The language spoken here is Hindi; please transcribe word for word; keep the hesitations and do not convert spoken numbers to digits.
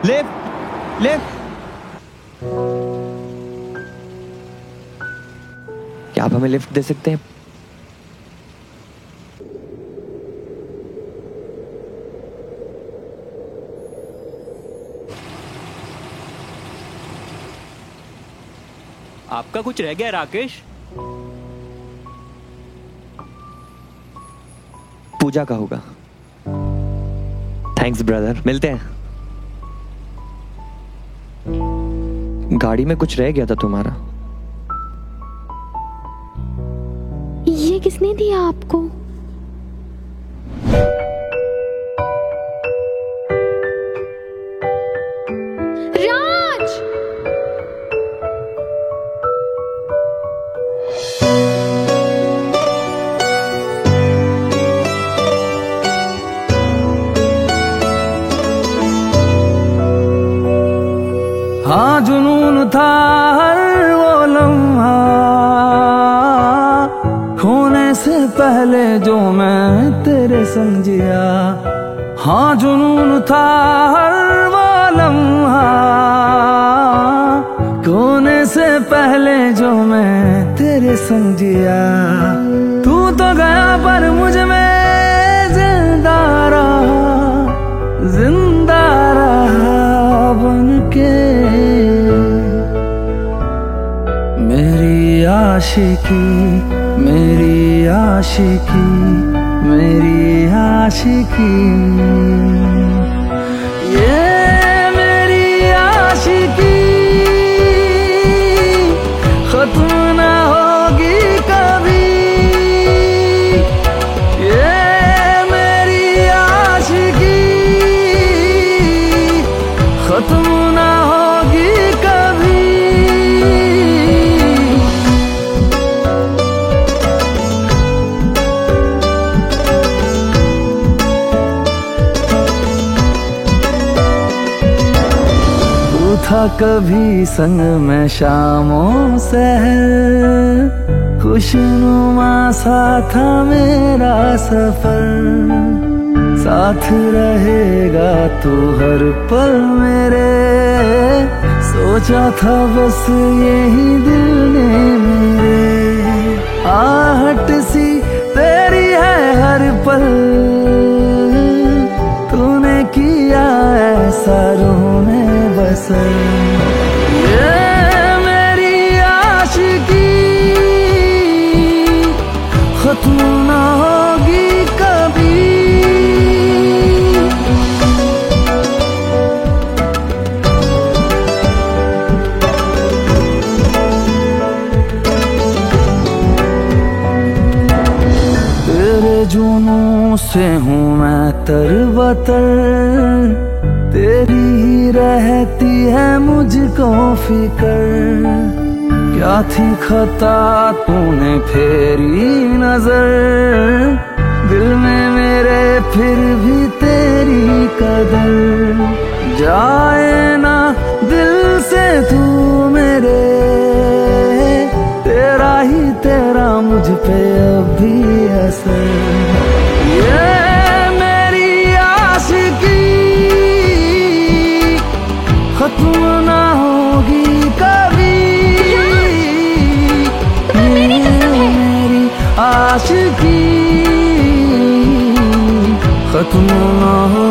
Lift lift. क्या आप हमें लिफ्ट दे सकते हैं? आपका कुछ रह गया राकेश? पूजा का होगा। थैंक्स ब्रदर, मिलते हैं। गाड़ी में कुछ रह गया था तुम्हारा। ये किसने दिया आपको? राज! हाँ जुनून था हर वो लम्हा, खोने से पहले जो मैं तेरे संग जिया। हाँ जुनून था हर वो लम्हा, खोने से पहले जो मैं तेरे संग जिया। तू तो गया पर मुझ में जिंदा रहा, जिंदा रहा बनके। मेरी आशिकी, मेरी आशिकी, मेरी आशिकी, ये मेरी आशिकी खत्म ना होगी कभी। ये मेरी आशिकी खत्म ना होगी कभी। था कभी संग में शामों सहर, खुशनुमा सा था मेरा सफर। साथ रहेगा तू हर पल मेरे, सोचा था बस यही दिल ने मेरे। आहट सी तेरी है हर पल, तूने किया ऐसा रूह में बसर। ये मेरी आशिकी खत्म ना होगी कभी। तेरे जुनून से हूँ मैं तरबतर, तेरी ही रहती है मुझको फिकर। क्या थी खता तूने फेरी नजर, दिल में मेरे फिर भी तेरी कदर। जाए ना दिल से तू मेरे, तेरा ही तेरा मुझ पे अब भी असर। ये मेरी आशिकी खत्म ना होगी कभी। मेरी आशिकी खत्म ना हो